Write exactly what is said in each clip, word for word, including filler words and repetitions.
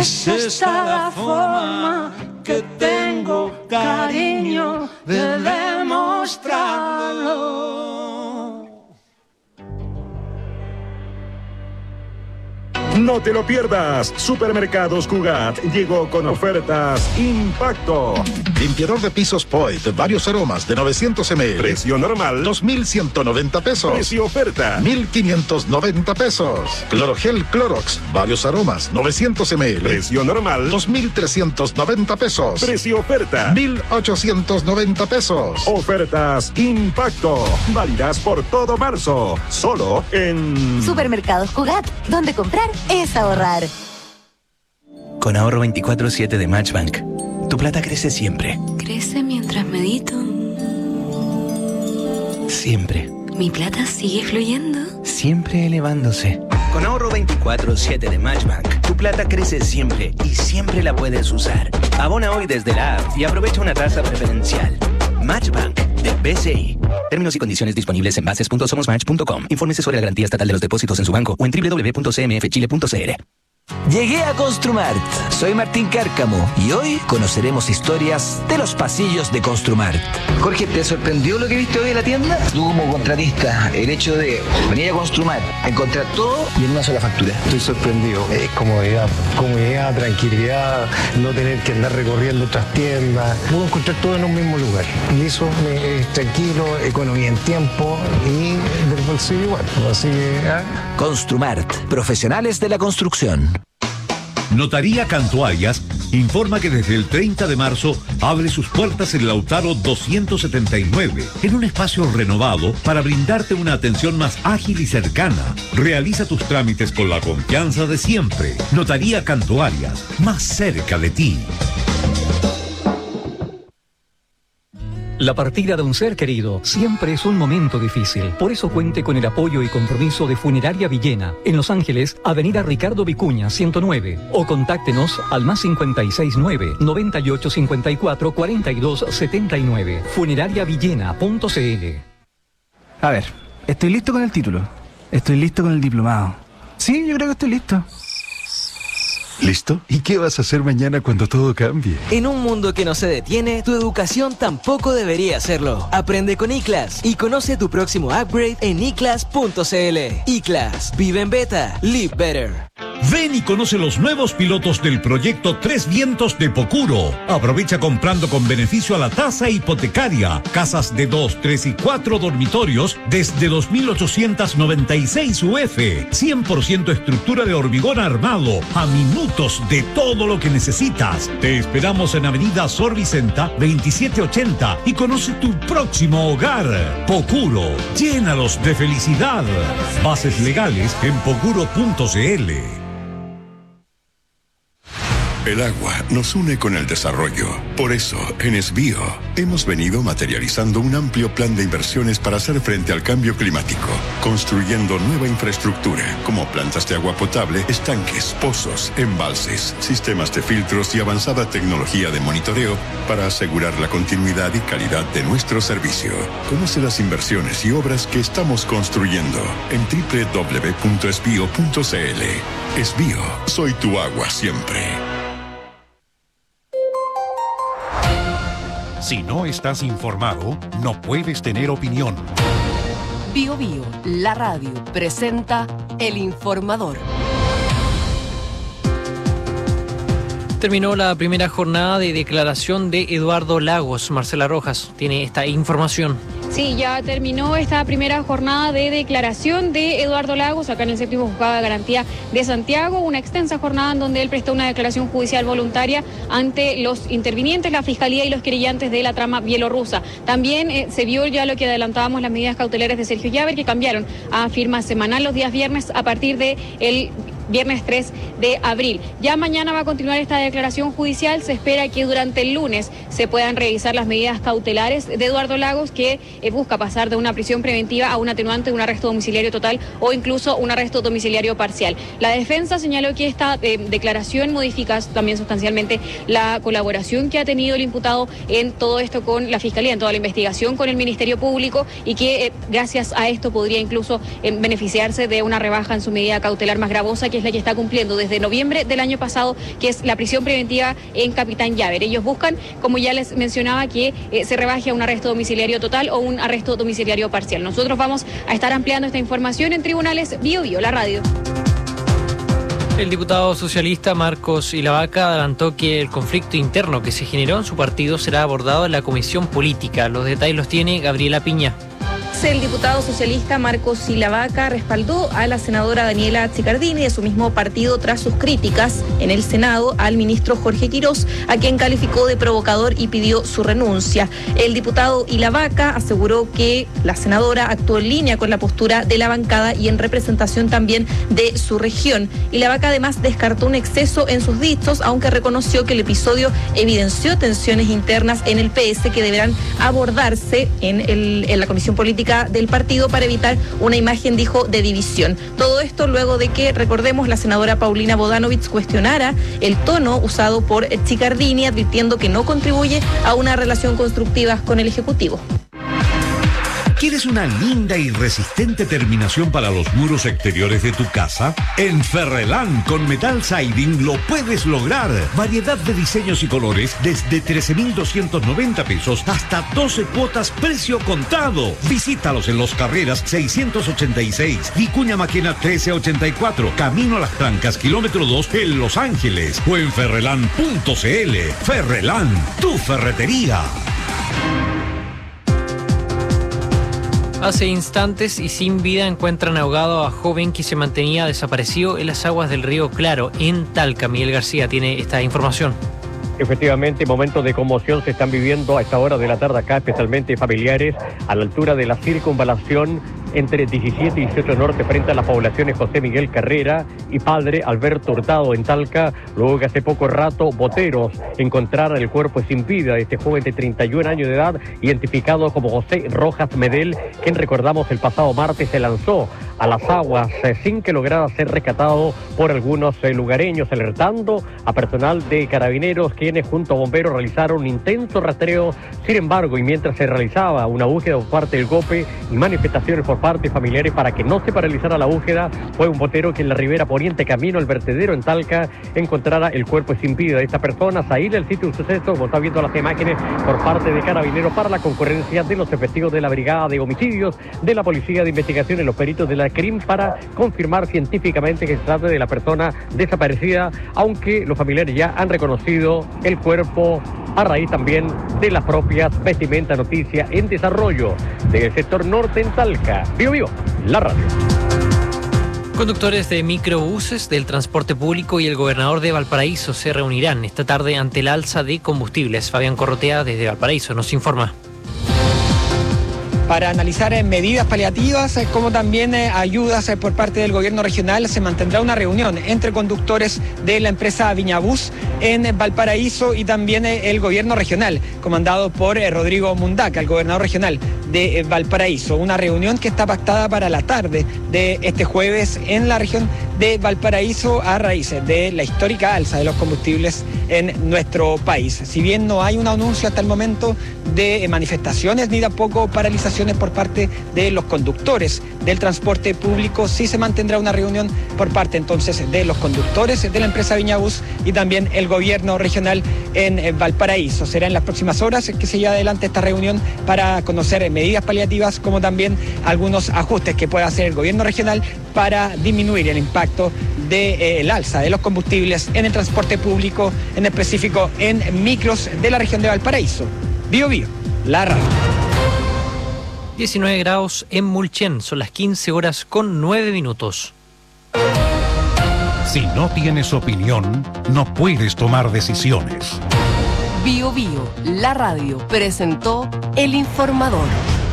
Es esta la forma que tengo, cariño, de demostrarlo. No te lo pierdas. Supermercados Cugat llegó con ofertas Impacto. Limpiador de pisos Poet, varios aromas de novecientos mililitros. Precio normal dos mil ciento noventa pesos. Precio oferta mil quinientos noventa pesos. Clorogel Clorox, varios aromas, novecientos mililitros. Precio normal dos mil trescientos noventa pesos. Precio oferta mil ochocientos noventa pesos. Ofertas Impacto. Válidas por todo marzo. Solo en Supermercados Cugat, donde comprar es ahorrar. Con ahorro veinticuatro siete de Matchbank, tu plata crece siempre. Crece mientras medito. Siempre. Mi plata sigue fluyendo. Siempre elevándose. Con ahorro veinticuatro siete de Matchbank, tu plata crece siempre y siempre la puedes usar. Abona hoy desde la app y aprovecha una tasa preferencial. Matchbank de B C I. Términos y condiciones disponibles en bases punto somos match punto com. Infórmese sobre la garantía estatal de los depósitos en su banco o en doble u doble u doble u punto c m f chile punto c l. Llegué a Construmart. Soy Martín Cárcamo y hoy conoceremos historias de los pasillos de Construmart. Jorge, ¿te sorprendió lo que viste hoy en la tienda? Tú como contratista, el hecho de venir a Construmart, encontrar todo y en una sola factura. Estoy sorprendido. Es comodidad, comodidad, tranquilidad, no tener que andar recorriendo otras tiendas. Puedo encontrar todo en un mismo lugar. Y eso me, es tranquilo, economía en tiempo y del bolsillo igual. Así que, ¿eh? Construmart, profesionales de la construcción. Notaría Cantuarias informa que desde el treinta de marzo abre sus puertas en Lautaro doscientos setenta y nueve, en un espacio renovado para brindarte una atención más ágil y cercana. Realiza tus trámites con la confianza de siempre. Notaría Cantuarias, más cerca de ti. La partida de un ser querido siempre es un momento difícil. Por eso cuente con el apoyo y compromiso de Funeraria Villena, en Los Ángeles, Avenida Ricardo Vicuña, ciento nueve. O contáctenos al más cincuenta y seis nueve, noventa y ocho cincuenta y cuatro, cuarenta y dos setenta y nueve. funeraria villena punto c l. A ver, estoy listo con el título. Estoy listo con el diplomado. Sí, yo creo que estoy listo. ¿Listo? ¿Y qué vas a hacer mañana cuando todo cambie? En un mundo que no se detiene, tu educación tampoco debería hacerlo. Aprende con iClass y conoce tu próximo upgrade en i class punto c l. iClass, vive en beta, live better. Ven y conoce los nuevos pilotos del proyecto Tres Vientos de Pocuro. Aprovecha comprando con beneficio a la tasa hipotecaria. Casas de dos, tres y cuatro dormitorios desde dos mil ochocientos noventa y seis U F. cien por ciento estructura de hormigón armado. A minutos de todo lo que necesitas. Te esperamos en Avenida Sor Vicenta veintisiete ochenta y conoce tu próximo hogar. Pocuro, llénalos de felicidad. Bases legales en pocuro punto c l. El agua nos une con el desarrollo. Por eso, en Esbío, hemos venido materializando un amplio plan de inversiones para hacer frente al cambio climático, construyendo nueva infraestructura, como plantas de agua potable, estanques, pozos, embalses, sistemas de filtros y avanzada tecnología de monitoreo para asegurar la continuidad y calidad de nuestro servicio. Conoce las inversiones y obras que estamos construyendo en doble u doble u doble u punto esbío punto c l. Esbío, soy tu agua siempre. Si no estás informado, no puedes tener opinión. Bio Bio, la radio, presenta El Informador. Terminó la primera jornada de declaración de Eduardo Lagos. Marcela Rojas tiene esta información. Sí, ya terminó esta primera jornada de declaración de Eduardo Lagos acá en el séptimo juzgado de garantía de Santiago, una extensa jornada en donde él prestó una declaración judicial voluntaria ante los intervinientes, la Fiscalía y los querellantes de la trama bielorrusa. También eh, se vio ya lo que adelantábamos, las medidas cautelares de Sergio Llaver, que cambiaron a firma semanal los días viernes a partir de el viernes tres de abril. Ya mañana va a continuar esta declaración judicial. Se espera que durante el lunes se puedan revisar las medidas cautelares de Eduardo Lagos, que eh, busca pasar de una prisión preventiva a un atenuante, un arresto domiciliario total o incluso un arresto domiciliario parcial. La defensa señaló que esta eh, declaración modifica también sustancialmente la colaboración que ha tenido el imputado en todo esto con la Fiscalía, en toda la investigación con el Ministerio Público, y que eh, gracias a esto podría incluso eh, beneficiarse de una rebaja en su medida cautelar más gravosa, que es la que está cumpliendo desde noviembre del año pasado, que es la prisión preventiva en Capitán Llaver. Ellos buscan, como ya les mencionaba, que eh, se rebaje a un arresto domiciliario total o un arresto domiciliario parcial. Nosotros vamos a estar ampliando esta información en Tribunales Bio Bio, la radio. El diputado socialista Marcos Ilavaca adelantó que el conflicto interno que se generó en su partido será abordado en la comisión política. Los detalles los tiene Gabriela Piña. El diputado socialista Marcos Ilavaca respaldó a la senadora Daniela Chiccardini de su mismo partido tras sus críticas en el Senado al ministro Jorge Quirós, a quien calificó de provocador y pidió su renuncia. El diputado Ilavaca aseguró que la senadora actuó en línea con la postura de la bancada y en representación también de su región. Ilavaca además descartó un exceso en sus dichos, aunque reconoció que el episodio evidenció tensiones internas en el P S que deberán abordarse en, el, en la comisión política del partido para evitar una imagen, dijo, de división. Todo esto luego de que, recordemos, la senadora Paulina Bodanovich cuestionara el tono usado por Chiccardini, advirtiendo que no contribuye a una relación constructiva con el Ejecutivo. ¿Quieres una linda y resistente terminación para los muros exteriores de tu casa? En Ferrelán con Metal Siding lo puedes lograr. Variedad de diseños y colores desde trece mil doscientos noventa pesos hasta doce cuotas precio contado. Visítalos en Los Carreras seiscientos ochenta y seis, Vicuña Maquena trece ochenta y cuatro, Camino a Las Trancas, kilómetro dos en Los Ángeles o en ferrelán punto cl. Ferrelán, tu ferretería. Hace instantes y sin vida encuentran ahogado a joven que se mantenía desaparecido en las aguas del río Claro, en Talca. Miguel García tiene esta información. Efectivamente, momentos de conmoción se están viviendo a esta hora de la tarde acá, especialmente familiares, a la altura de la circunvalación entre diecisiete y dieciocho Norte, frente a las poblaciones José Miguel Carrera y Padre Alberto Hurtado en Talca, luego que hace poco rato boteros encontraron el cuerpo sin vida de este joven de treinta y un años de edad, identificado como José Rojas Medel, quien, recordamos, el pasado martes se lanzó a las aguas eh, sin que lograra ser rescatado por algunos eh, lugareños, alertando a personal de carabineros, quienes junto a bomberos realizaron un intenso rastreo. Sin embargo, y mientras se realizaba una búsqueda por parte del GOPE y manifestaciones por parte de familiares para que no se paralizara la búsqueda, fue un botero que en la ribera poniente camino al vertedero en Talca encontrara el cuerpo sin vida de esta persona. Salir del sitio de suceso, como está viendo las imágenes, por parte de carabineros para la concurrencia de los efectivos de la Brigada de Homicidios, de la Policía de Investigación y los peritos de la C R I M para confirmar científicamente que se trata de la persona desaparecida, aunque los familiares ya han reconocido el cuerpo a raíz también de las propias vestimentas. Noticia en desarrollo del sector norte en Talca. Bio Bio, la radio. Conductores de microbuses del transporte público y el gobernador de Valparaíso se reunirán esta tarde ante el alza de combustibles. Fabián Corrotea desde Valparaíso nos informa. Para analizar eh, medidas paliativas, eh, como también eh, ayudas eh, por parte del gobierno regional, se mantendrá una reunión entre conductores de la empresa Viñabús en eh, Valparaíso y también eh, el gobierno regional, comandado por eh, Rodrigo Mundaca, el gobernador regional de eh, Valparaíso. Una reunión que está pactada para la tarde de este jueves en la región de Valparaíso a raíz de la histórica alza de los combustibles en nuestro país. Si bien no hay un anuncio hasta el momento de eh, manifestaciones ni tampoco paralizaciones por parte de los conductores del transporte público, sí se mantendrá una reunión por parte entonces de los conductores de la empresa Viñabús y también el gobierno regional en Valparaíso. Será en las próximas horas que se lleve adelante esta reunión para conocer medidas paliativas, como también algunos ajustes que pueda hacer el gobierno regional para disminuir el impacto del alza de los combustibles en el transporte público, en específico en micros de la región de Valparaíso. Bio Bio, la radio. diecinueve grados en Mulchen, son las quince horas con nueve minutos. Si no tienes opinión, no puedes tomar decisiones. Bio Bio, la radio, presentó El Informador.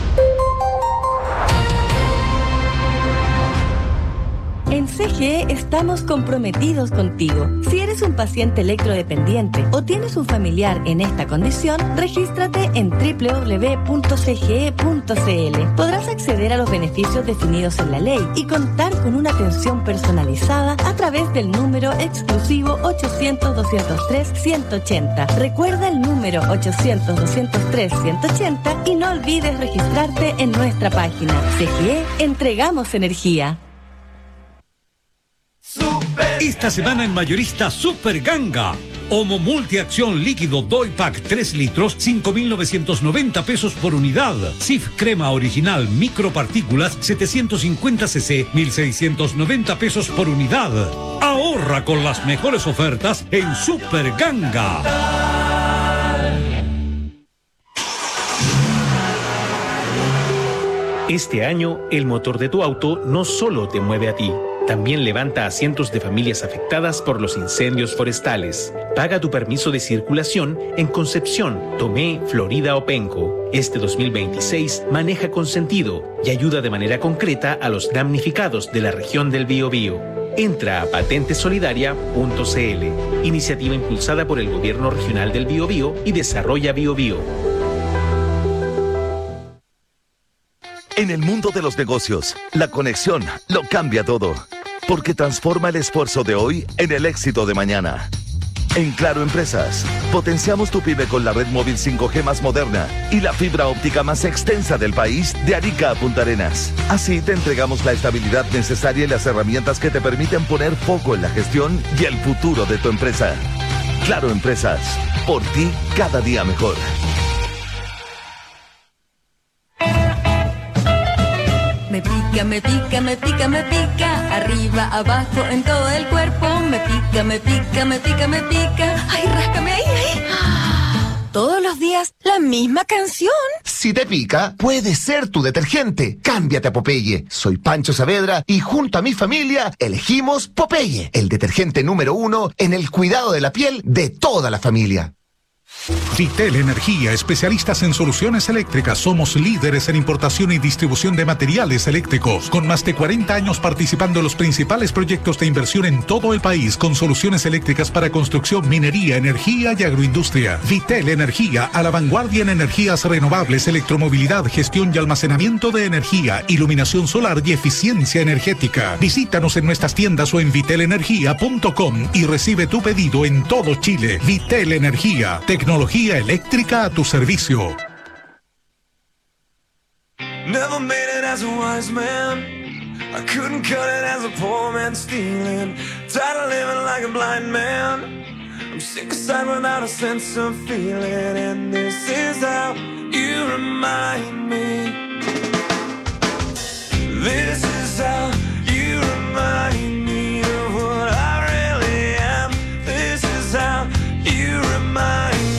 En C G E estamos comprometidos contigo. Si eres un paciente electrodependiente o tienes un familiar en esta condición, regístrate en doble u doble u doble u punto c g e punto c l. Podrás acceder a los beneficios definidos en la ley y contar con una atención personalizada a través del número exclusivo ochocientos, doscientos tres, ciento ochenta. Recuerda el número ochocientos, doscientos tres, ciento ochenta y no olvides registrarte en nuestra página. C G E, entregamos energía. Super Esta semana en Mayorista Super Ganga. Omo Multiacción líquido Doypack tres litros, cinco mil novecientos noventa pesos por unidad. Sif Crema Original Micropartículas setecientos cincuenta centilitros, mil seiscientos noventa pesos por unidad. Ahorra con las mejores ofertas en Super Ganga. Este año, el motor de tu auto no solo te mueve a ti, también levanta a cientos de familias afectadas por los incendios forestales. Paga tu permiso de circulación en Concepción, Tomé, Florida o Penco. Este dos mil veintiséis maneja con sentido y ayuda de manera concreta a los damnificados de la región del Biobío. Entra a patente solidaria punto c l, iniciativa impulsada por el Gobierno Regional del Biobío y Desarrolla Biobío. En el mundo de los negocios, la conexión lo cambia todo, porque transforma el esfuerzo de hoy en el éxito de mañana. En Claro Empresas, potenciamos tu pyme con la red móvil cinco G más moderna y la fibra óptica más extensa del país de Arica a Punta Arenas. Así te entregamos la estabilidad necesaria y las herramientas que te permiten poner foco en la gestión y el futuro de tu empresa. Claro Empresas, por ti cada día mejor. Me pica, me pica, me pica, me pica, arriba, abajo, en todo el cuerpo. Me pica, me pica, me pica, me pica. Ay, ráscame ahí, ahí. Todos los días, la misma canción. Si te pica, puede ser tu detergente. Cámbiate a Popeye. Soy Pancho Saavedra y junto a mi familia elegimos Popeye, el detergente número uno en el cuidado de la piel de toda la familia. Vitel Energía, especialistas en soluciones eléctricas. Somos líderes en importación y distribución de materiales eléctricos, con más de cuarenta años participando en los principales proyectos de inversión en todo el país, con soluciones eléctricas para construcción, minería, energía y agroindustria. Vitel Energía, a la vanguardia en energías renovables, electromovilidad, gestión y almacenamiento de energía, iluminación solar y eficiencia energética. Visítanos en nuestras tiendas o en vitel energía punto com y recibe tu pedido en todo Chile. Vitel Energía, tecnología eléctrica a tu servicio. Never made it as a wise man. I couldn't cut it as a poor man stealing. Tired of living like a blind man. I'm sick aside without a sense of feeling. And this is how you remind me. This is how you remind me of what I really am. This is how you remind me.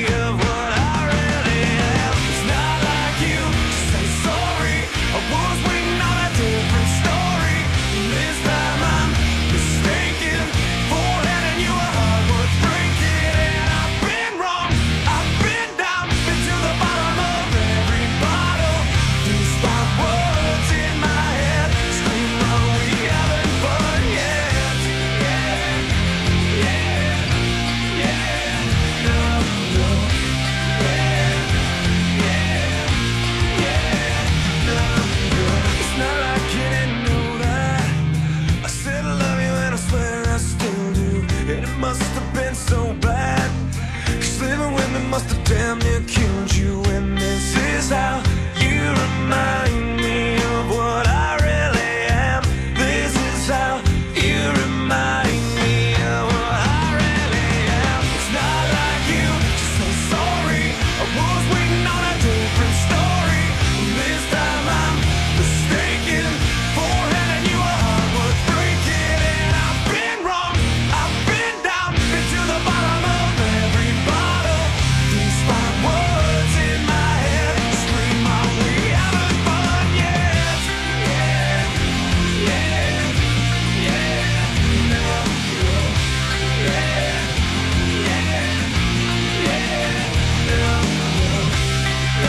Must have damn near killed you. And this is how you remind me of what I really am. This is how you remind me of what I really am. It's not like you to say sorry. I was waiting on a different story. This time I'm mistaken for handing you a heart worth breaking. And I've been wrong, I've been down, been to the bottom of every bottle. Words in my head scream out, we haven't fun yet. Yeah, yeah, yeah, no, yeah, yeah, yeah, no, yeah,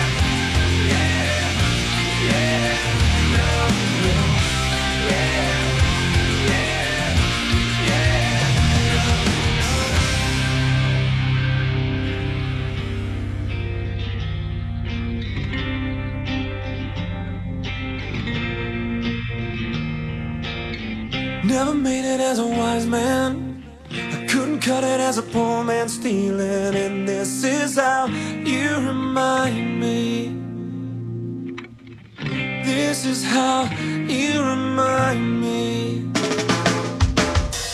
yeah, yeah, no, yeah, yeah, yeah, no. Never made it as a wise man. I couldn't cut it as a poor man stealing. And this is how you remind me. This is how you remind me.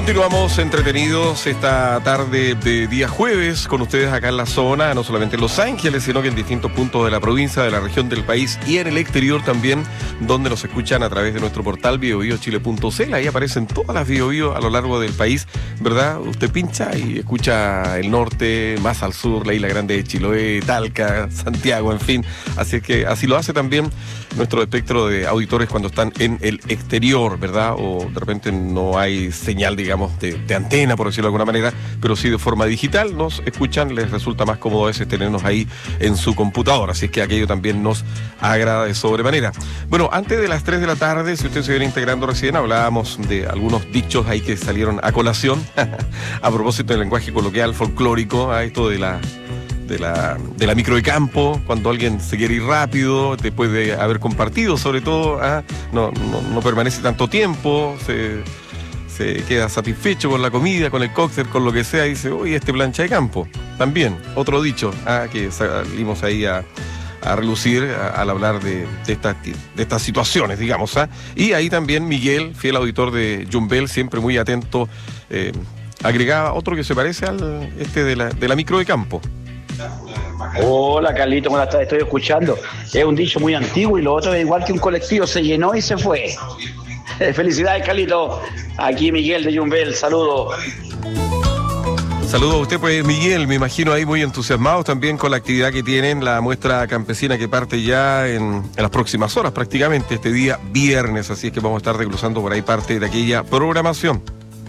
Continuamos entretenidos esta tarde de día jueves con ustedes acá en la zona, no solamente en Los Ángeles, sino que en distintos puntos de la provincia, de la región del país y en el exterior también, donde nos escuchan a través de nuestro portal bio bio chile punto c l. Ahí aparecen todas las Bio Bio a lo largo del país, ¿verdad? Usted pincha y escucha el norte, más al sur, la Isla Grande de Chiloé, Talca, Santiago, en fin. Así es que así lo hace también nuestro espectro de auditores cuando están en el exterior, ¿verdad? O de repente no hay señal, digamos, de, de antena, por decirlo de alguna manera, pero sí de forma digital nos escuchan, les resulta más cómodo a veces tenernos ahí en su computadora, así es que aquello también nos agrada de sobremanera. Bueno, antes de las tres de la tarde, si usted se viene integrando recién, hablábamos de algunos dichos ahí que salieron a colación, a propósito del lenguaje coloquial, folclórico, a esto de la... De la, de la micro de campo, cuando alguien se quiere ir rápido, después de haber compartido, sobre todo, ¿ah? no, no, no permanece tanto tiempo, se, se queda satisfecho con la comida, con el cóctel, con lo que sea, y dice, oye, este plancha de campo. También, otro dicho, ¿ah? que salimos ahí a, a relucir a, al hablar de, de, estas, de estas situaciones, digamos. ¿ah? Y ahí también Miguel, fiel auditor de Jumbel, siempre muy atento, eh, agregaba otro que se parece al este de la, de la micro de campo. Hola Carlito, buenas tardes, estoy escuchando. Es un dicho muy antiguo y lo otro es igual que un colectivo, se llenó y se fue. Felicidades Carlito, aquí Miguel de Jumbel, saludos. Saludos a usted, pues Miguel, me imagino ahí muy entusiasmados también con la actividad que tienen, la muestra campesina que parte ya en, en las próximas horas prácticamente, este día viernes, así es que vamos a estar desglosando por ahí parte de aquella programación.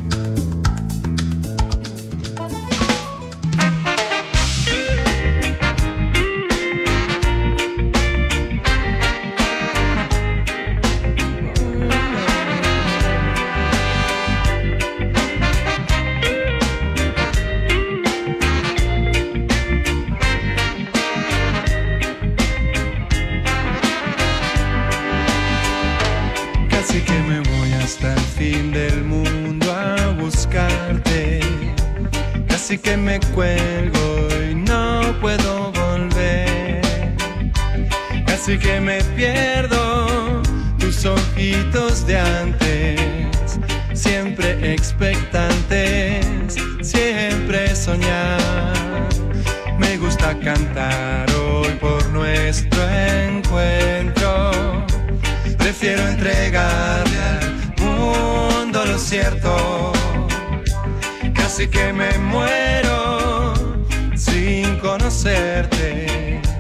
Así que me pierdo tus ojitos de antes, siempre expectantes, siempre soñar. Me gusta cantar hoy por nuestro encuentro. Prefiero entregarle al mundo lo cierto. Casi que me muero sin conocerte.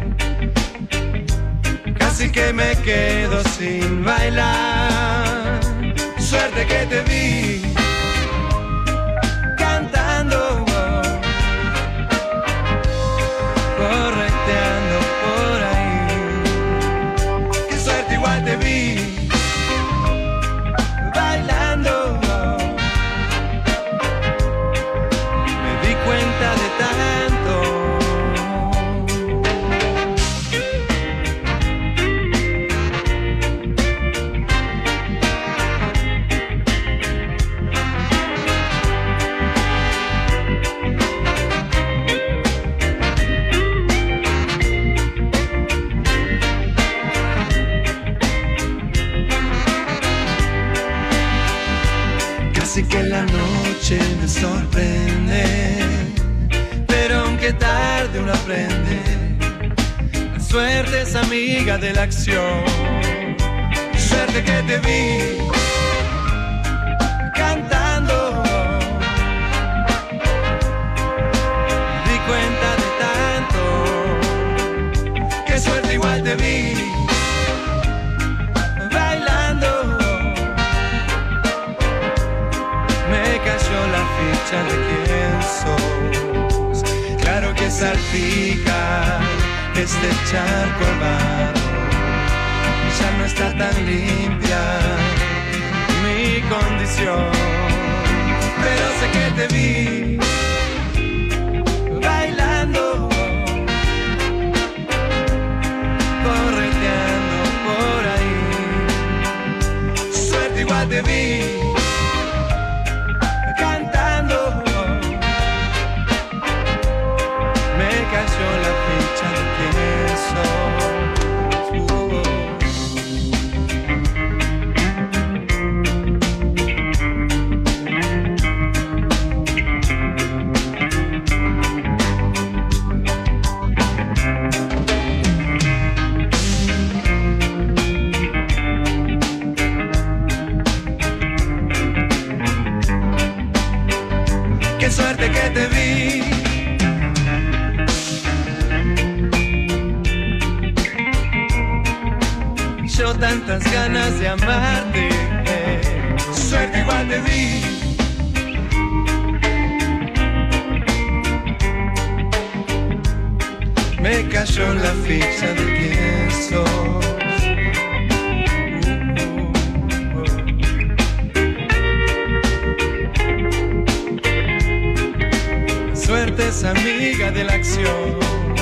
Así que me quedo sin bailar. Suerte que te vi cantando, correteando por ahí. Qué suerte, igual te vi bailando. Me di cuenta de tanto. Así que la noche me sorprende, pero aunque tarde uno aprende, la suerte es amiga de la acción. Suerte que te vi cantando, me di cuenta de tanto. Qué suerte, igual te vi bailando. Me cayó la ficha de quién sos. Claro que salpica este charco hermano. Ya no está tan limpia mi condición. Pero sé que te vi bailando, correteando por ahí. Suerte, igual te vi cantando. Me cayó la ficha de quién soy. Uh-oh. yo tantas ganas de amarte. Suerte igual te di. Me cayó la ficha de quién sos. Suerte es amiga de la acción.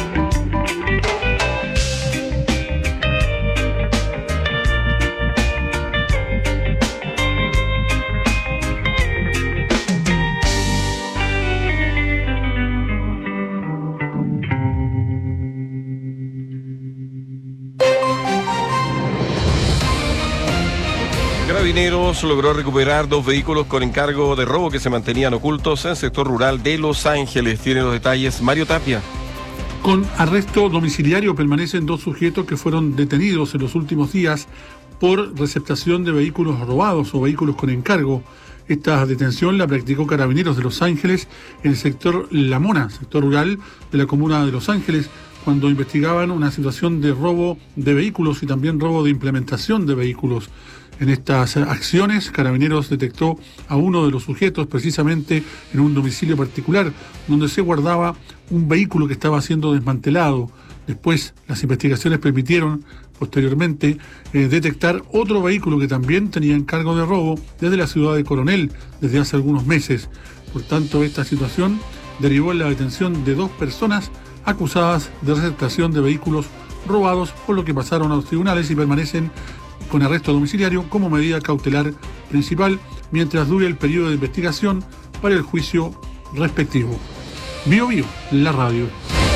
Carabineros logró recuperar dos vehículos con encargo de robo que se mantenían ocultos en el sector rural de Los Ángeles. Tiene los detalles Mario Tapia. Con arresto domiciliario permanecen dos sujetos que fueron detenidos en los últimos días por receptación de vehículos robados o vehículos con encargo. Esta detención la practicó Carabineros de Los Ángeles en el sector La Mona, sector rural de la comuna de Los Ángeles, cuando investigaban una situación de robo de vehículos y también robo de implementación de vehículos. En estas acciones, Carabineros detectó a uno de los sujetos precisamente en un domicilio particular, donde se guardaba un vehículo que estaba siendo desmantelado. Después, las investigaciones permitieron, posteriormente, eh, detectar otro vehículo que también tenía encargo de robo desde la ciudad de Coronel, desde hace algunos meses. Por tanto, esta situación derivó en la detención de dos personas acusadas de receptación de vehículos robados, por lo que pasaron a los tribunales y permanecen con arresto domiciliario como medida cautelar principal mientras dure el periodo de investigación para el juicio respectivo. Bio Bio, la radio.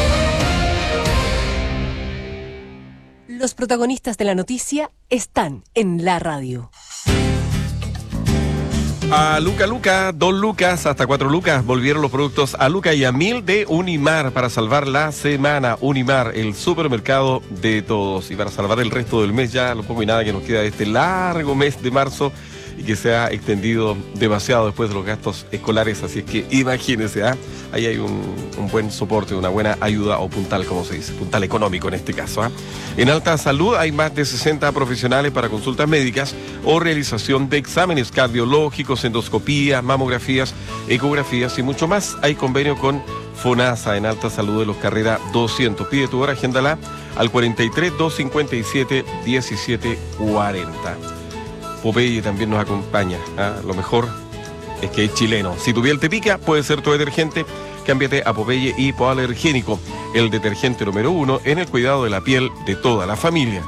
Los protagonistas de la noticia están en la radio. A Luca Luca, dos lucas, hasta cuatro lucas, volvieron los productos a Luca y a mil de Unimar para salvar la semana. Unimar, el supermercado de todos. Y para salvar el resto del mes, ya lo poco y nada que nos queda de este largo mes de marzo y que se ha extendido demasiado después de los gastos escolares. Así es que imagínense, ¿eh? Ahí hay un, un buen soporte, una buena ayuda o puntal, como se dice, puntal económico en este caso. ¿eh? En Alta Salud hay más de sesenta profesionales para consultas médicas o realización de exámenes cardiológicos, endoscopías, mamografías, ecografías y mucho más. Hay convenio con FONASA en Alta Salud de los Carrera doscientos. Pide tu hora, agéndala al cuarenta y tres, doscientos cincuenta y siete, diecisiete cuarenta. Popeye también nos acompaña. ¿eh? Lo mejor es que es chileno. Si tu piel te pica, puede ser tu detergente. Cámbiate a Popeye Hipoalergénico, el detergente número uno en el cuidado de la piel de toda la familia.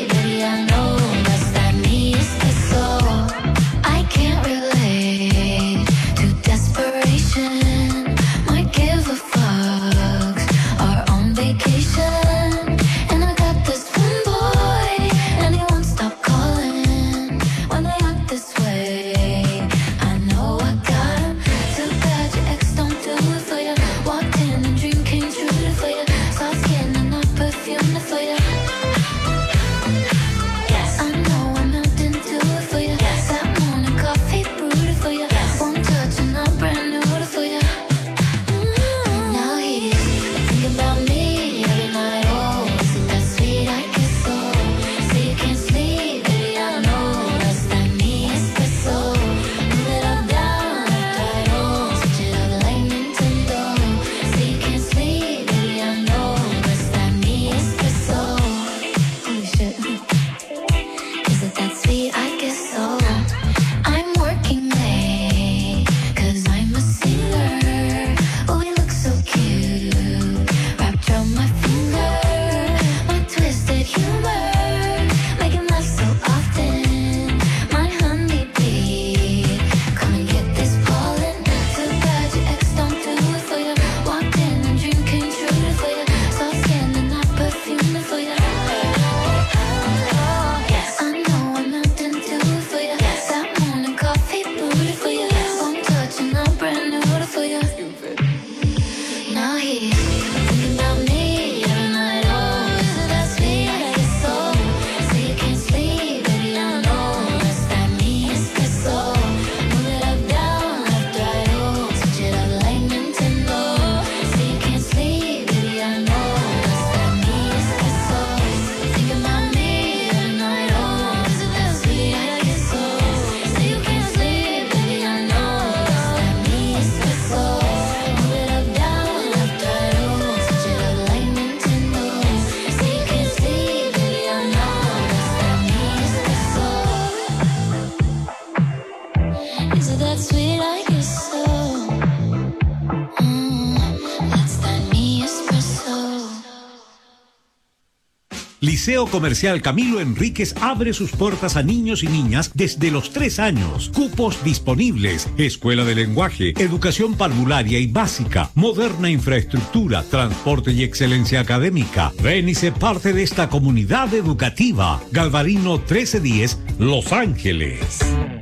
I can't relate. So that's sweet, I guess so. Mm, that's that me espresso. Liceo Comercial Camilo Enríquez abre sus puertas a niños y niñas desde los tres años. Cupos disponibles. Escuela de lenguaje, educación parvularia y básica, moderna infraestructura, transporte y excelencia académica. Ven y sé parte de esta comunidad educativa. Galvarino trece diez, Los Ángeles.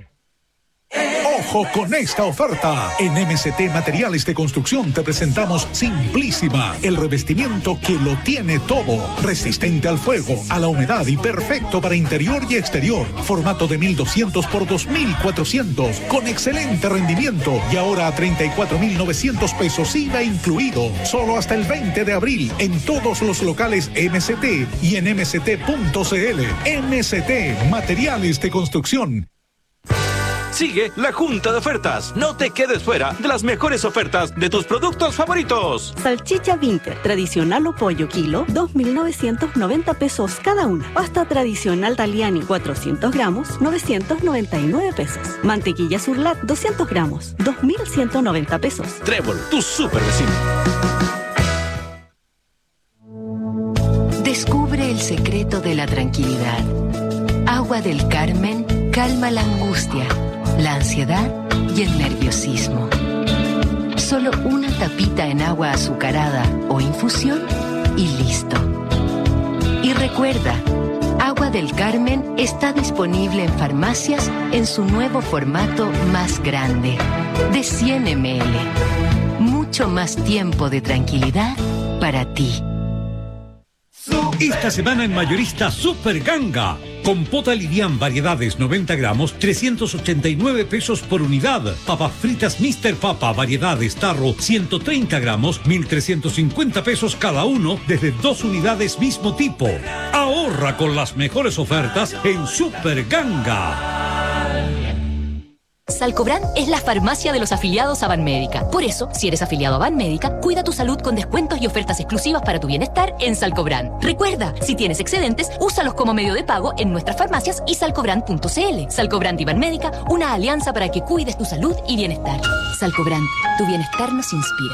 Ojo con esta oferta. En M C T Materiales de Construcción te presentamos Simplísima, el revestimiento que lo tiene todo. Resistente al fuego, a la humedad y perfecto para interior y exterior. Formato de mil doscientos por dos mil cuatrocientos, con excelente rendimiento. Y ahora a treinta y cuatro mil novecientos pesos I V A incluido. Solo hasta el veinte de abril en todos los locales M C T y en m c t punto c l. M C T Materiales de Construcción. Sigue la Junta de Ofertas. No te quedes fuera de las mejores ofertas de tus productos favoritos. Salchicha Vinter, tradicional o pollo kilo, dos mil novecientos noventa pesos cada una. Pasta tradicional Taliani, cuatrocientos gramos, novecientos noventa y nueve pesos. Mantequilla Surlat, doscientos gramos, dos mil ciento noventa pesos. Trébol, tu super vecino. Descubre el secreto de la tranquilidad. Agua del Carmen calma la angustia, la ansiedad y el nerviosismo. Solo una tapita en agua azucarada o infusión y listo. Y recuerda, Agua del Carmen está disponible en farmacias en su nuevo formato más grande, de cien mililitros. Mucho más tiempo de tranquilidad para ti. Esta semana en Mayorista Super Ganga. Compota livián variedades noventa gramos, trescientos ochenta y nueve pesos por unidad. Papas fritas mister Papa variedades tarro, ciento treinta gramos, mil trescientos cincuenta pesos cada uno, desde dos unidades mismo tipo. Ahorra con las mejores ofertas en Super Ganga. Salcobran es la farmacia de los afiliados a Banmédica. Por eso, si eres afiliado a Banmédica, cuida tu salud con descuentos y ofertas exclusivas para tu bienestar en Salcobran. Recuerda, si tienes excedentes, úsalos como medio de pago en nuestras farmacias y salcobran punto c l. Salcobran y Banmédica, una alianza para que cuides tu salud y bienestar. Salcobran, tu bienestar nos inspira.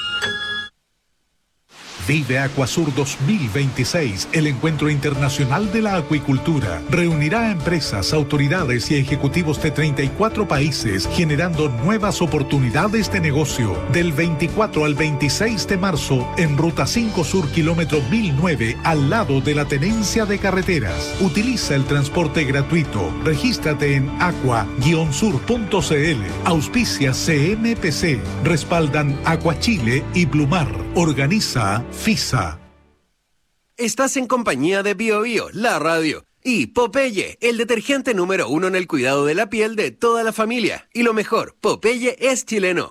Vive Acuasur dos mil veintiséis, el encuentro internacional de la acuicultura. Reunirá a empresas, autoridades y ejecutivos de treinta y cuatro países, generando nuevas oportunidades de negocio. Del veinticuatro al veintiséis de marzo, en Ruta cinco Sur, kilómetro mil nueve, al lado de la Tenencia de Carreteras. Utiliza el transporte gratuito. Regístrate en aqua guion sur punto c l. Auspicia C M P C. Respaldan Acuachile y Blumar. Organiza FISA. Estás en compañía de Bio Bio, la radio, y Popeye, el detergente número uno en el cuidado de la piel de toda la familia. Y lo mejor, Popeye es chileno.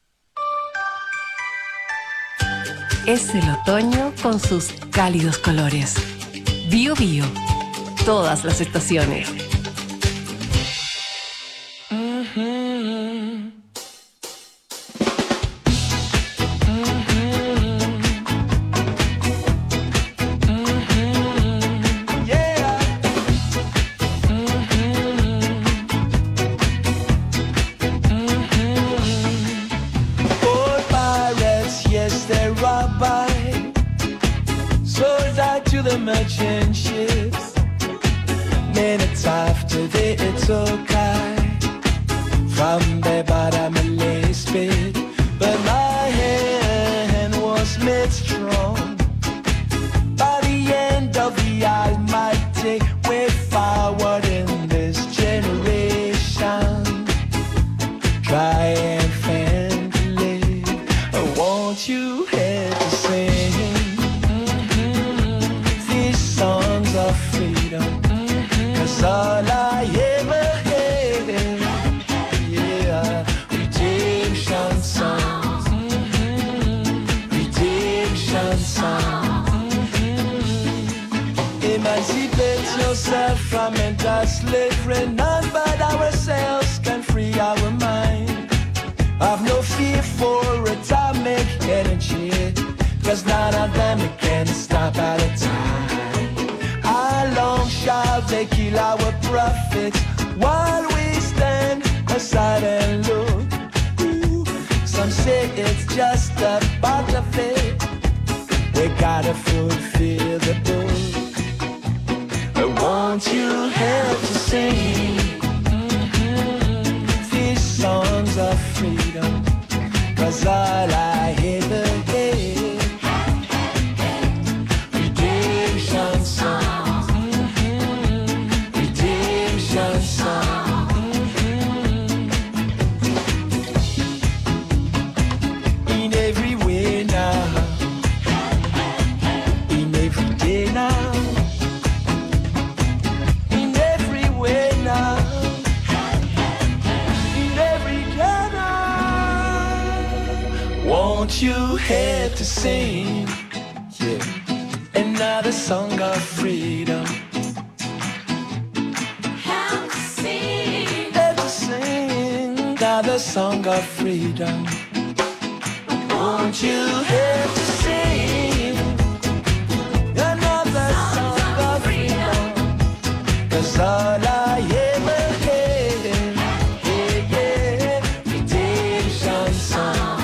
Es el otoño con sus cálidos colores. Bio Bio, todas las estaciones. Merchant ships, minutes after they took I from the bottom of Lisbon, but my hand was made strong by the end of the Almighty. Way forward in this generation, try and find to live. I want you here to sing songs of freedom, mm-hmm. Cause all I ever had, yeah, redemption songs, mm-hmm. Redemption songs, mm-hmm. Emancipate yourself from mental slavery, none but ourselves can free our mind. Have no fear for atomic energy, cause none of them can stop at a time. How long shall they kill our prophets while we stand aside just a part of it. We gotta fulfill the book. Won't you help to sing mm-hmm. these songs of freedom? 'Cause all I ever get redemption song, mm-hmm. redemption song. Mm-hmm. In every way now, in every day now, in every way now, in every day now. Won't you help to sing, yeah, another song of freedom? Help to sing, help to sing another song of freedom. Won't you help to sing another song of freedom? 'Cause all I ever get, yeah, yeah, redemption song.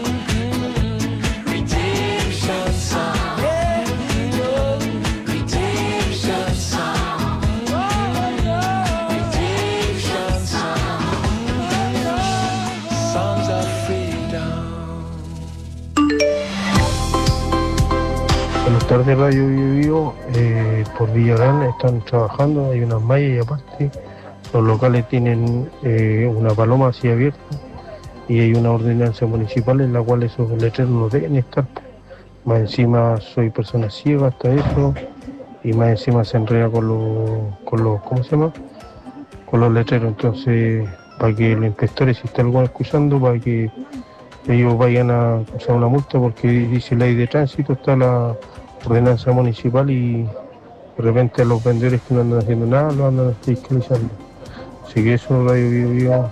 Buenas tardes, Radio Bio Bio. Eh, por Villagrán están trabajando, hay unas mallas y aparte los locales tienen eh, una paloma así abierta y hay una ordenanza municipal en la cual esos letreros no deben estar. Más encima soy persona ciega hasta eso y más encima se enreda con los, con los, ¿cómo se llama? Con los letreros. Entonces, para que los inspectores, si está alguno escuchando, para que ellos vayan a usar una multa porque dice ley de tránsito, está la ordenanza municipal y de repente los vendedores que no andan haciendo nada lo andan fiscalizando. Así que eso, Radio Bio Bio.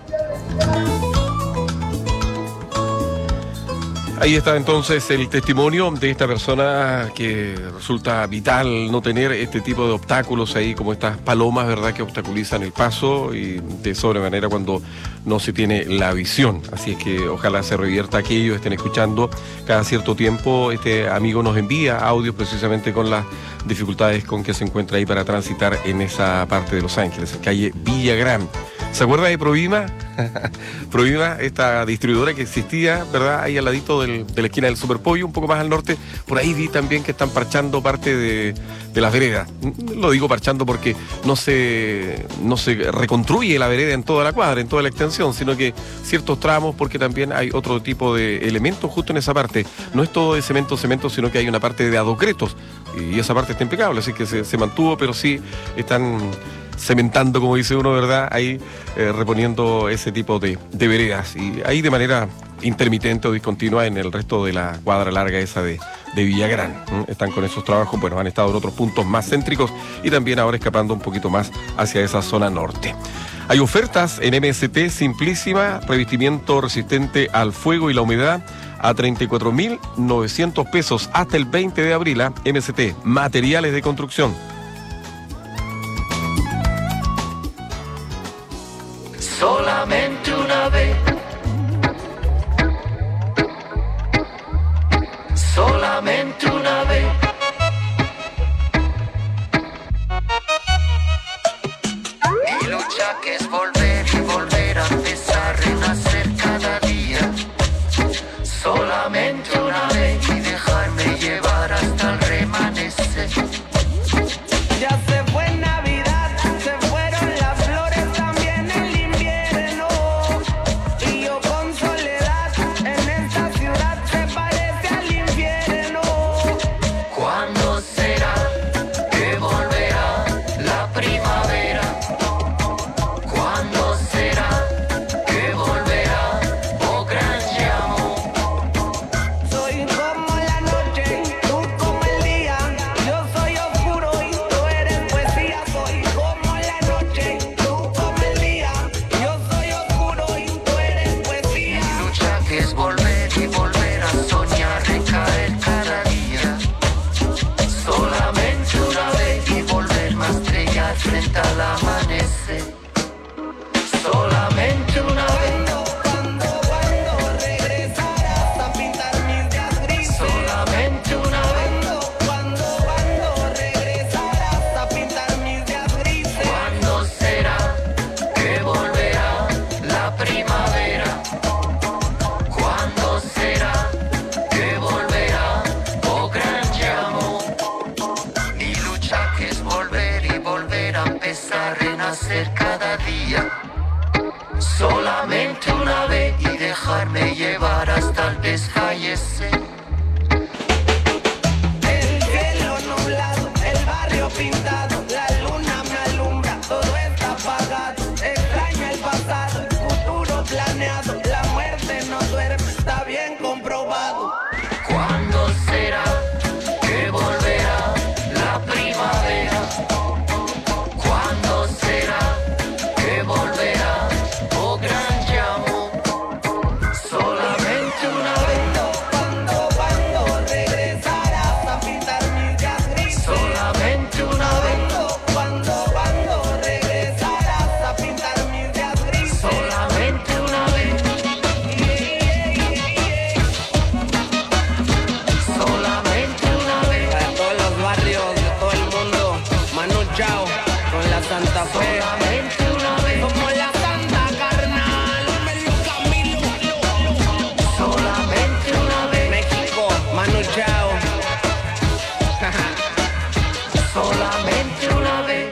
Ahí está entonces el testimonio de esta persona que resulta vital no tener este tipo de obstáculos ahí como estas palomas, ¿verdad?, que obstaculizan el paso y de sobremanera cuando no se tiene la visión. Así es que ojalá se revierta aquello, estén escuchando cada cierto tiempo. Este amigo nos envía audios precisamente con las dificultades con que se encuentra ahí para transitar en esa parte de Los Ángeles, en calle Villagrán. ¿Se acuerda de Provima? Provima, esta distribuidora que existía, ¿verdad?, ahí al ladito del, de la esquina del Superpollo, un poco más al norte. Por ahí vi también que están parchando parte de, de las veredas. Lo digo parchando porque no se, no se reconstruye la vereda en toda la cuadra, en toda la extensión, sino que ciertos tramos, porque también hay otro tipo de elementos justo en esa parte. No es todo de cemento, cemento, sino que hay una parte de adocretos. Y esa parte está impecable, así que se, se mantuvo, pero sí están cementando, como dice uno, ¿verdad?, ahí eh, reponiendo ese tipo de, de veredas, y ahí de manera intermitente o discontinua en el resto de la cuadra larga esa de, de Villagrán. ¿Mm? Están con esos trabajos, bueno, han estado en otros puntos más céntricos y también ahora escapando un poquito más hacia esa zona norte. Hay ofertas en M S T Simplísima, revestimiento resistente al fuego y la humedad a treinta y cuatro mil novecientos pesos hasta el veinte de abril. ¿eh? M S T, materiales de construcción. Solamente una vez, solamente una vez. Mi lucha que es volver y volver a empezar, renacer cada día. Solamente una vez y dejarme llevar hasta el remanecer. primavera. ¿Cuándo será que volverá? Oh gran llamo. Mi lucha que es volver y volver a empezar, renacer cada día. Solamente una vez y dejarme llevar hasta el desfallecer. El cielo nublado, el barrio pintado, la luna me alumbra, todo está apagado. Extraño el pasado, el futuro planeado, la muerte no duerme, está bien comprobado. ¿Cuándo será que volverá la primavera? ¿Cuándo será que volverá? Oh gran llamo, solamente una vez. Cuando, cuando regresarás a pintar mis días grises. Solamente una vez. Cuando, cuando regresarás a pintar mis días grises. Solamente una vez. Solamente una vez. Para todos los barrios de todo el mundo, Manu Chao con la Santa Fe. Solamente una vez. Como la Santa Carnal, medio Camilo. Solamente una vez. México, Manu Chao. Solamente una vez.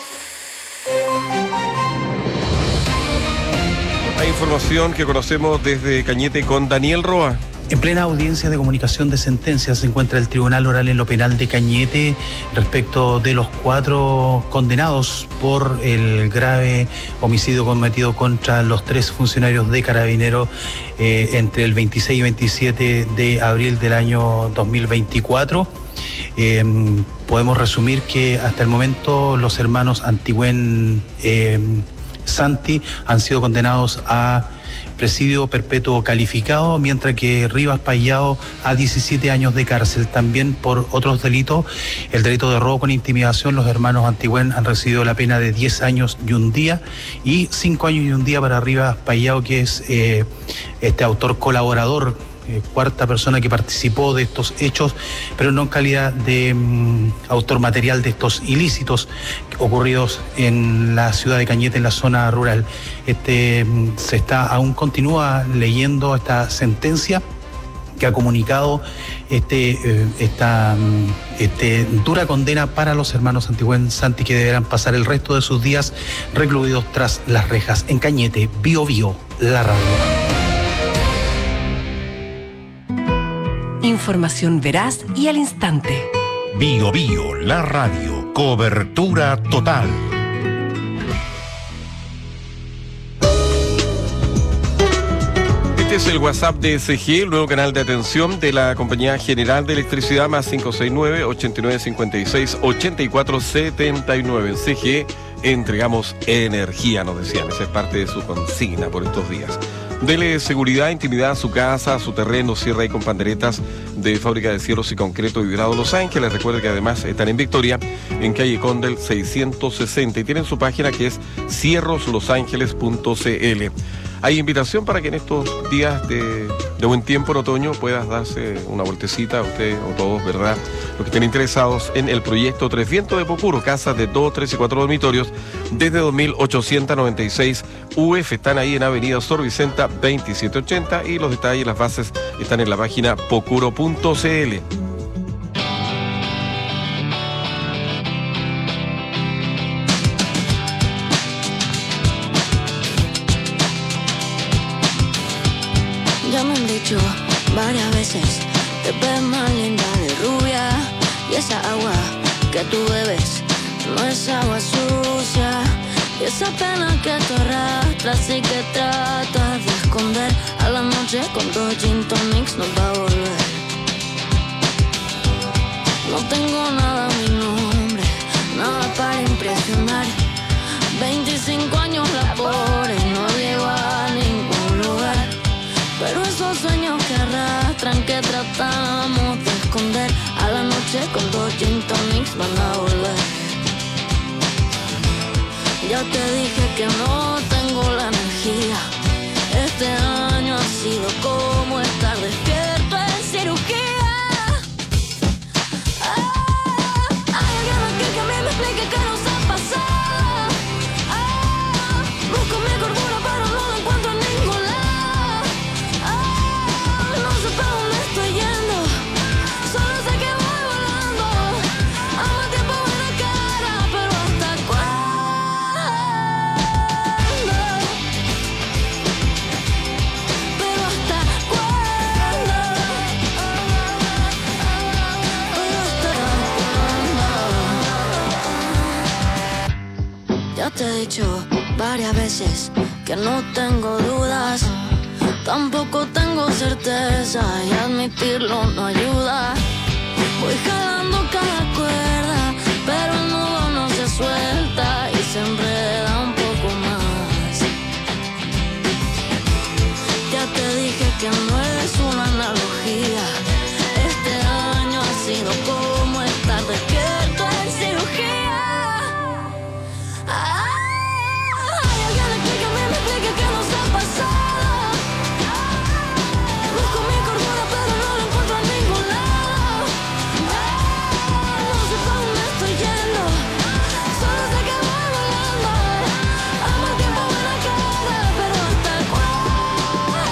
Hay información que conocemos desde Cañete con Daniel Roa. En plena audiencia de comunicación de sentencia se encuentra el Tribunal Oral en lo Penal de Cañete respecto de los cuatro condenados por el grave homicidio cometido contra los tres funcionarios de Carabineros eh, entre el veintiséis y veintisiete de abril del año dos mil veinticuatro. Eh, podemos resumir que hasta el momento los hermanos Antigüen eh, Santi han sido condenados a presidio perpetuo calificado, mientras que Rivas Payao a diecisiete años de cárcel. También por otros delitos, el delito de robo con intimidación, los hermanos Antigüen han recibido la pena de diez años y un día, y cinco años y un día para Rivas Payao, que es eh, este autor colaborador, eh, cuarta persona que participó de estos hechos, pero no en calidad de mm, autor material de estos ilícitos ocurridos en la ciudad de Cañete, en la zona rural. Este mm, se está, aún continúa leyendo esta sentencia que ha comunicado este, eh, esta mm, este, dura condena para los hermanos Antigüen Santi, que deberán pasar el resto de sus días recluidos tras las rejas. En Cañete, Bio Bio, la radio. Información veraz y al instante. Bio Bio, la radio. Cobertura total. Este es el WhatsApp de S G, el nuevo canal de atención de la Compañía General de Electricidad, más cinco seis nueve, ocho nueve cinco seis, ocho cuatro siete nueve. En C G entregamos energía, nos decían. Esa es parte de su consigna por estos días. Dele seguridad, intimidad a su casa, a su terreno, cierra y con panderetas de Fábrica de Cierros y Concreto Vibrado Los Ángeles. Recuerde que además están en Victoria, en calle Condel seiscientos sesenta, y tienen su página que es cierros los ángeles punto c l. Hay invitación para que en estos días de, de buen tiempo en otoño puedas darse una vueltecita, usted o todos, ¿verdad? Los que estén interesados en el proyecto Tres Vientos de Pocuro, casas de dos, tres y cuatro dormitorios desde dos mil ochocientos noventa y seis U F. Están ahí en Avenida Sor Vicenta veintisiete ochenta, y los detalles y las bases están en la página pocuro punto c l. Ya me han dicho varias veces, te ves más linda de rubia, y esa agua que tú bebes no es agua sucia, y esa pena que tú arrastras y que tratas de esconder, a la noche con dos gin tonics nos va a volver. No tengo nada a mi nombre, nada para impresionar, veinticinco años labores, no llego a ningún lugar. Pero esos sueños que arrastran, que tratamos de esconder, a la noche con dos gin tonics van a volver. Ya te dije que no tengo la energía. Este año ha sido como estar despierto en cirugía. Ah, hay alguien aquí que a mí me explique qué nos ha pasado. Ah, busco mi cordura pero no la encuentro en ningún dicho varias veces que no tengo dudas, tampoco tengo certeza y admitirlo no ayuda. Voy jalando cada cuerda, pero el nudo no se suelta y se enreda un poco más. Ya te dije que no es una analogía. Este año ha sido como estar despierto en cirugía. Ay, alguien explícame, me explique qué nos ha pasado. Busco mi cordura pero no lo encuentro en ningún lado. No sé para dónde estoy yendo, solo sé que voy volando. Amo el tiempo en la cara, pero ¿hasta cuándo?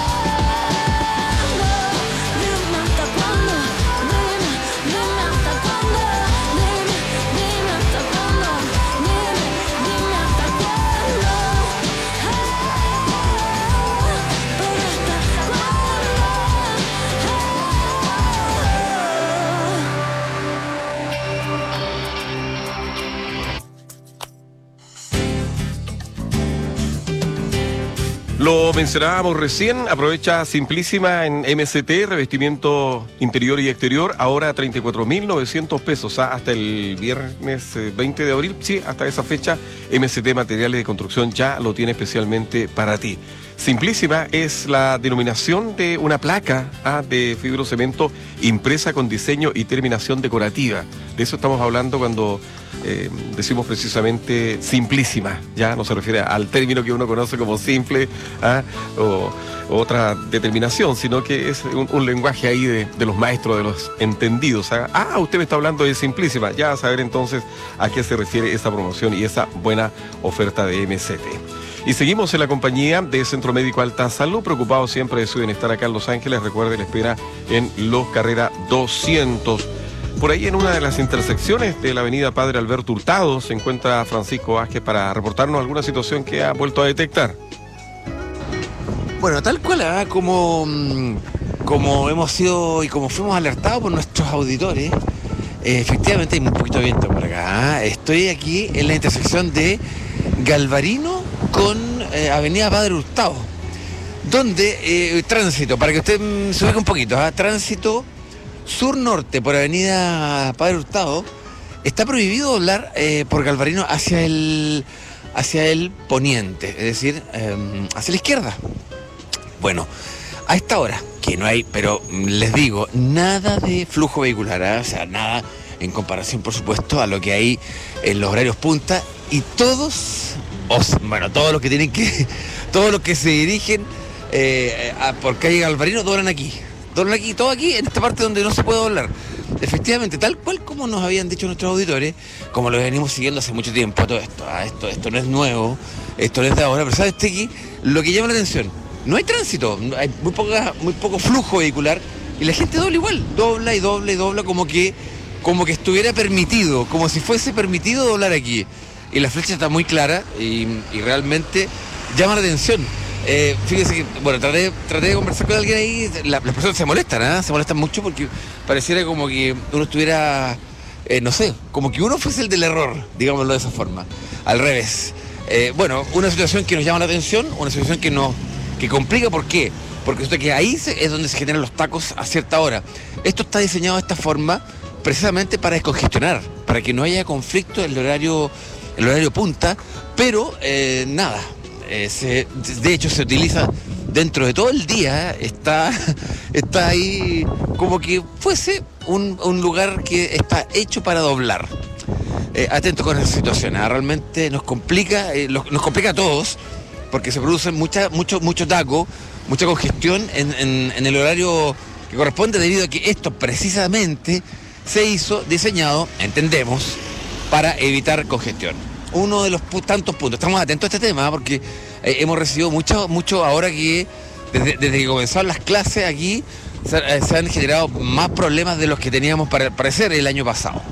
Dime hasta cuándo, dime, dime hasta cuándo. Dime, dime hasta cuándo, dime, dime hasta cuándo. Pero hasta Lo mencionábamos recién, aprovecha Simplísima en M C T, revestimiento interior y exterior, ahora treinta y cuatro mil novecientos pesos, ¿ah? Hasta el viernes eh, veinte de abril, sí, hasta esa fecha, M C T Materiales de Construcción ya lo tiene especialmente para ti. Simplísima es la denominación de una placa ¿ah? de fibrocemento impresa con diseño y terminación decorativa. De eso estamos hablando cuando eh, decimos precisamente simplísima. Ya no se refiere al término que uno conoce como simple ¿ah? o, o otra determinación, sino que es un, un lenguaje ahí de, de los maestros, de los entendidos. ¿ah? ah, usted me está hablando de simplísima. Ya a saber entonces a qué se refiere esa promoción y esa buena oferta de M C T. Y seguimos en la compañía de Centro Médico Alta Salud, preocupado siempre de su bienestar acá en Los Ángeles. Recuerde, la espera en Los Carrera doscientos. Por ahí en una de las intersecciones de la avenida Padre Alberto Hurtado se encuentra Francisco Vázquez para reportarnos alguna situación que ha vuelto a detectar. Bueno, tal cual, ¿eh? como, como hemos sido y como fuimos alertados por nuestros auditores, eh, efectivamente hay un poquito de viento por acá. ¿eh? Estoy aquí en la intersección de Galvarino con eh, avenida Padre Hurtado, donde eh, tránsito, para que usted mm, se ubique un poquito, ¿eh? tránsito sur-norte por avenida Padre Hurtado, está prohibido doblar eh, por Galvarino hacia el, hacia el poniente, es decir, eh, hacia la izquierda. Bueno, a esta hora, que no hay, pero les digo, nada de flujo vehicular, ¿eh? O sea, nada en comparación, por supuesto, a lo que hay en los horarios punta, y todos, os, bueno, todos los que tienen que, todos los que se dirigen eh, a, por calle Galvarino doblan aquí, doblan aquí, todo aquí, en esta parte donde no se puede doblar. Efectivamente, tal cual como nos habían dicho nuestros auditores, como lo venimos siguiendo hace mucho tiempo, todo esto, ah, esto, esto no es nuevo, esto no es de ahora, pero ¿sabes, Tequi? Lo que llama la atención, no hay tránsito, hay muy, poca, muy poco flujo vehicular, y la gente dobla igual, dobla y dobla y dobla como que, como que estuviera permitido, como si fuese permitido doblar aquí. Y la flecha está muy clara y, y realmente llama la atención. Eh, fíjese que, bueno, traté, traté de conversar con alguien ahí, la, las personas se molestan, ¿eh? se molestan mucho porque pareciera como que uno estuviera, eh, no sé, como que uno fuese el del error, digámoslo de esa forma, al revés. Eh, bueno, una situación que nos llama la atención, una situación que nos que complica, ¿por qué? Porque resulta que ahí se, es donde se generan los tacos a cierta hora. Esto está diseñado de esta forma precisamente para descongestionar, para que no haya conflicto en el horario, el horario punta, pero eh, nada, eh, se, de hecho se utiliza dentro de todo el día, está, está ahí como que fuese un, un lugar que está hecho para doblar. Eh, atento con esa situación, ¿eh? Realmente nos complica, eh, los, nos complica a todos, porque se produce mucha, mucho, mucho taco, mucha congestión en, en, en el horario que corresponde, debido a que esto precisamente se hizo, diseñado, entendemos, para evitar congestión. Uno de los pu- tantos puntos. Estamos atentos a este tema porque eh, hemos recibido mucho, mucho ahora que desde, desde que comenzaron las clases aquí se, eh, se han generado más problemas de los que teníamos para parecer el año pasado.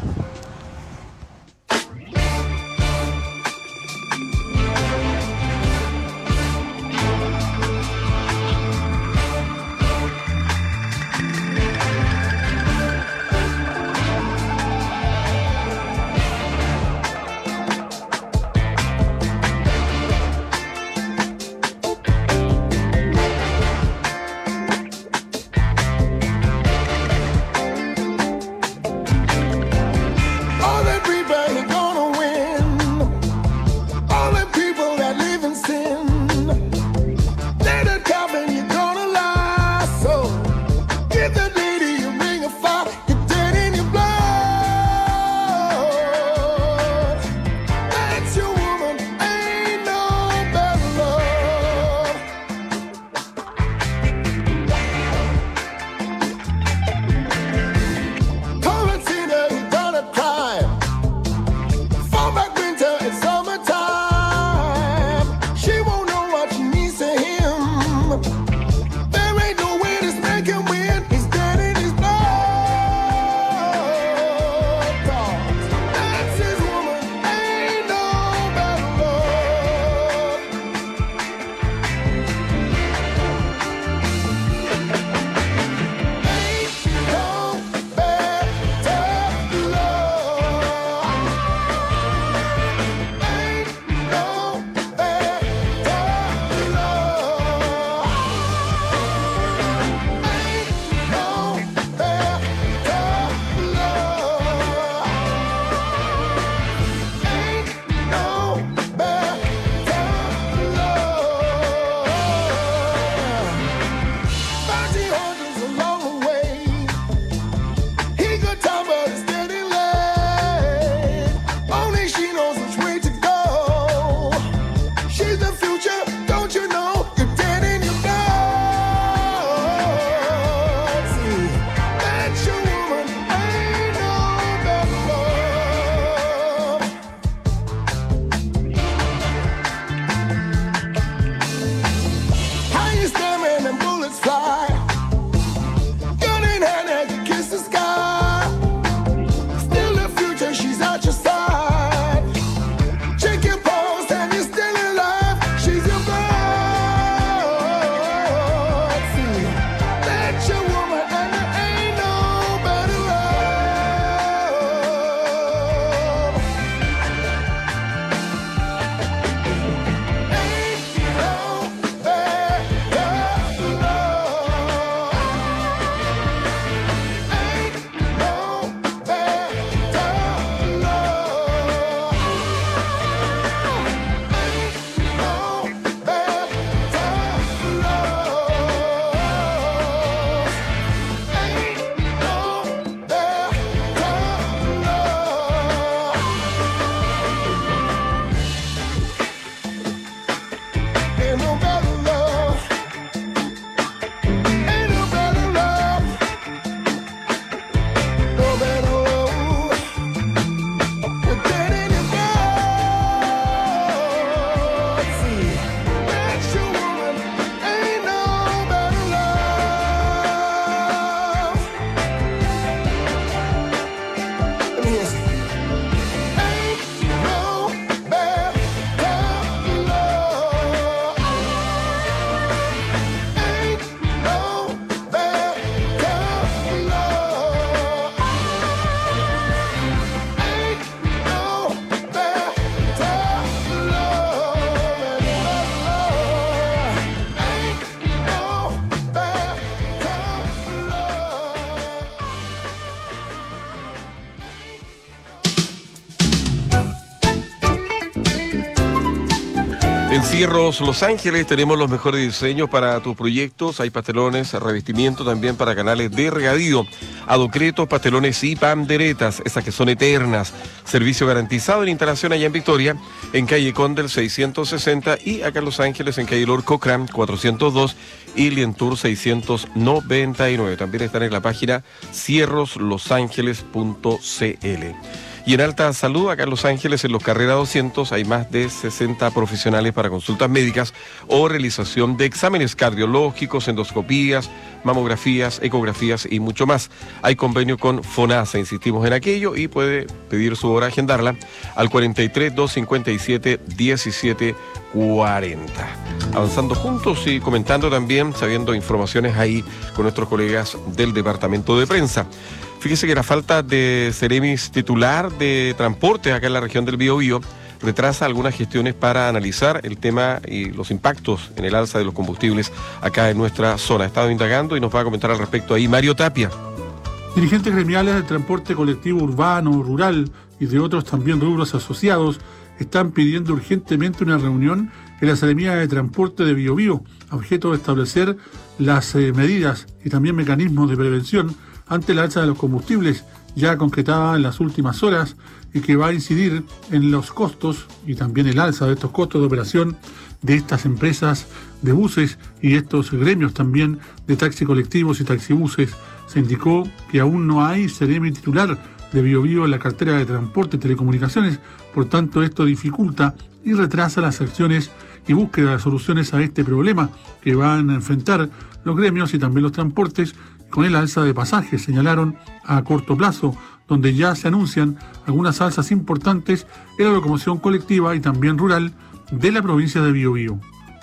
Cierros Los Ángeles, tenemos los mejores diseños para tus proyectos. Hay pastelones, revestimiento también para canales de regadío, adocretos, pastelones y panderetas, esas que son eternas. Servicio garantizado en instalación allá en Victoria, en calle Condel seiscientos sesenta, y acá en Los Ángeles en calle Lord Cochrane cuatrocientos dos y Lientour seiscientos noventa y nueve. También están en la página cierros los ángeles punto c l. Y en Alta Salud, acá en Los Ángeles, en los Carrera doscientos, hay más de sesenta profesionales para consultas médicas o realización de exámenes cardiológicos, endoscopías, mamografías, ecografías y mucho más. Hay convenio con FONASA, insistimos en aquello, y puede pedir su hora, agendarla al cuarenta y tres, doscientos cincuenta y siete, diecisiete cuarenta. Avanzando juntos y comentando también, sabiendo informaciones ahí con nuestros colegas del Departamento de Prensa. Fíjese que la falta de Ceremis titular de transporte acá en la región del Biobío retrasa algunas gestiones para analizar el tema y los impactos en el alza de los combustibles acá en nuestra zona. Ha estado indagando y nos va a comentar al respecto ahí Mario Tapia. Dirigentes gremiales del transporte colectivo urbano, rural y de otros también rubros asociados están pidiendo urgentemente una reunión en la Seremía de Transporte de Biobío, a objeto de establecer las eh, medidas y también mecanismos de prevención ante la alza de los combustibles ya concretada en las últimas horas y que va a incidir en los costos y también el alza de estos costos de operación de estas empresas de buses y estos gremios también de taxi colectivos y taxibuses. Se indicó que aún no hay Ceremi titular de Biobío en la cartera de Transporte y Telecomunicaciones, por tanto esto dificulta y retrasa las acciones y búsqueda de soluciones a este problema que van a enfrentar los gremios y también los transportes con el alza de pasajes, señalaron, a corto plazo, donde ya se anuncian algunas alzas importantes en la locomoción colectiva y también rural de la provincia de Biobío.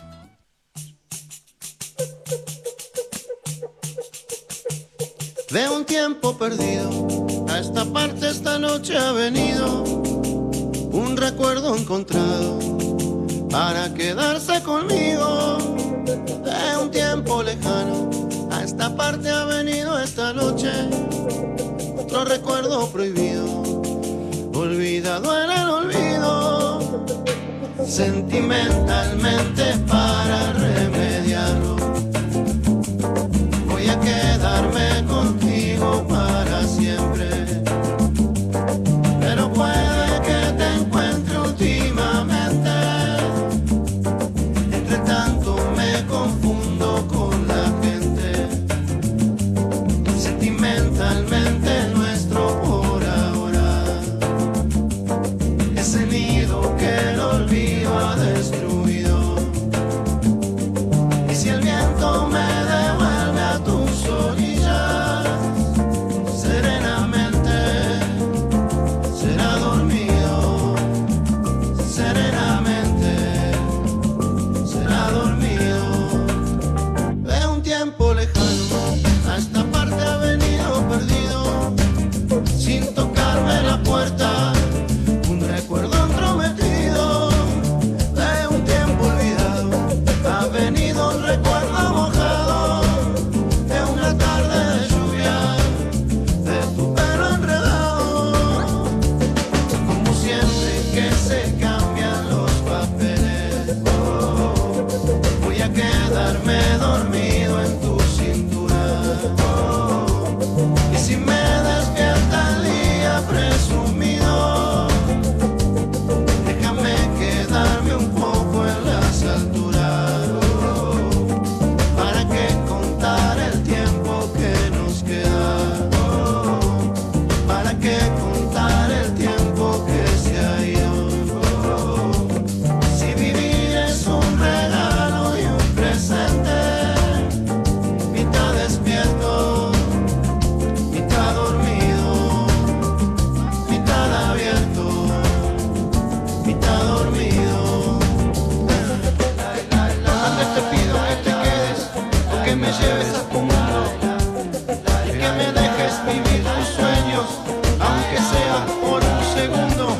De un tiempo perdido, a esta parte esta noche ha venido un recuerdo encontrado para quedarse conmigo. De un tiempo lejano, a esta parte ha venido esta noche otro recuerdo prohibido, olvidado en el olvido, sentimentalmente para remediarlo. Voy a quedarme contigo para siempre, pero puede que te encuentre últimamente. Entre tanto me confundo con la gente, sentimentalmente nuestro por ahora, ese nido que el olvido ha destruido. Y si el viento me devuelve a tus orillas, serenamente será dormido, serenamente será dormido. De un tiempo lejano, a esta parte ha venido perdido, sin tocarme la puerta, un recuerdo entrometido. De un tiempo olvidado, ha venido un recuerdo mojado, de una tarde de lluvia, de tu pelo enredado. Como siempre que se cambian los papeles, oh, voy a quedarme dormido en tu cintura. Oh, y si me despierta el día presumido, déjame quedarme un poco en las alturas. Oh, para que contar el tiempo que nos queda. Oh, para que contar el tiempo que se ha ido. Oh, si vivir es un regalo y un presente, mitad despierto, mitad dormido, mitad abierto, mitad dormido. Antes te pido que te quedes o que me lleves a tu mundo, que me dejes vivir tus sueños, aunque sea por un segundo.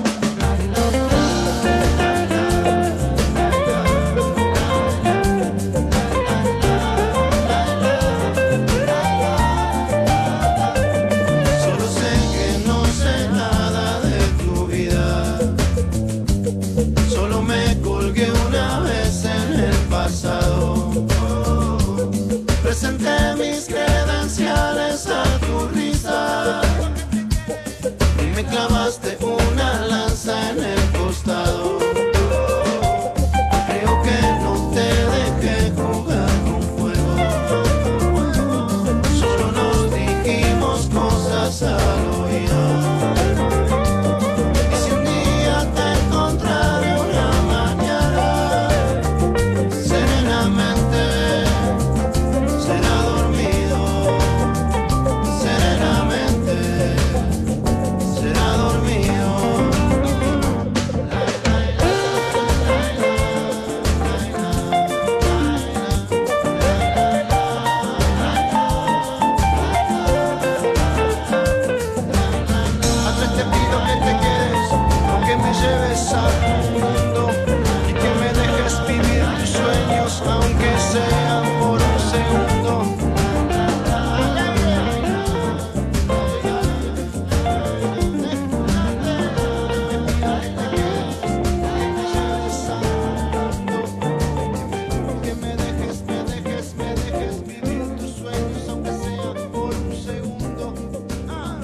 Solo sé que no sé nada de tu vida, solo me colgué una vez presenté mis credenciales a tu risa y me clavaste una lanza en el costado. Creo que no te dejé jugar con fuego, solo nos dijimos cosas al oído. Y si un día te encontraré una mañana, serenamente será dormido, serenamente será dormido. Antes te pido que te quedes, no que me lleves a tu mundo y que me dejes vivir tus sueños, aunque sean por un segundo. Que me dejes, me dejes, me dejes vivir tus sueños, aunque sean por un segundo. Ah.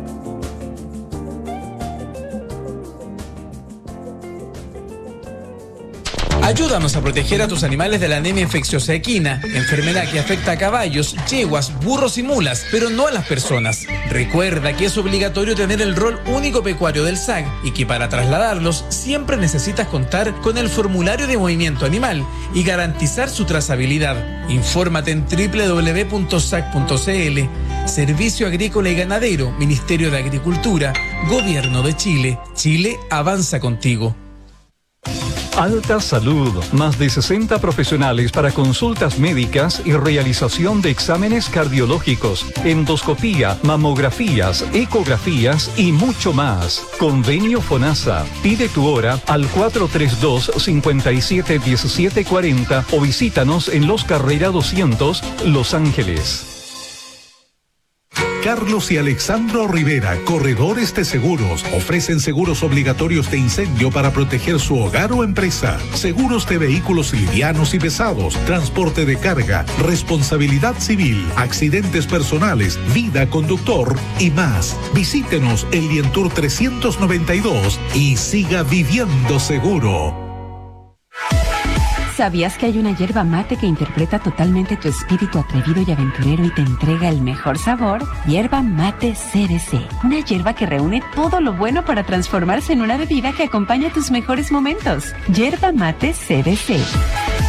Ayúdanos a proteger a tus animales de la anemia infecciosa equina, enfermedad que afecta a caballos, yeguas, burros y mulas, pero no a las personas. Recuerda que es obligatorio tener el rol único pecuario del S A C y que para trasladarlos siempre necesitas contar con el formulario de movimiento animal y garantizar su trazabilidad. Infórmate en doble u doble u doble u punto sac punto c l. Servicio Agrícola y Ganadero, Ministerio de Agricultura, Gobierno de Chile. Chile avanza contigo. Alta Salud, más de sesenta profesionales para consultas médicas y realización de exámenes cardiológicos, endoscopía, mamografías, ecografías y mucho más. Convenio FONASA. Pide tu hora al cuatro tres dos, cinco siete uno siete cuatro cero o visítanos en Los Carrera doscientos, Los Ángeles. Carlos y Alexandro Rivera, corredores de seguros, ofrecen seguros obligatorios de incendio para proteger su hogar o empresa, seguros de vehículos livianos y pesados, transporte de carga, responsabilidad civil, accidentes personales, vida conductor y más. Visítenos en Lientour trescientos noventa y dos y siga viviendo seguro. ¿Sabías que hay una yerba mate que interpreta totalmente tu espíritu atrevido y aventurero y te entrega el mejor sabor? Yerba Mate C B C, una yerba que reúne todo lo bueno para transformarse en una bebida que acompaña tus mejores momentos. Yerba Mate C B C.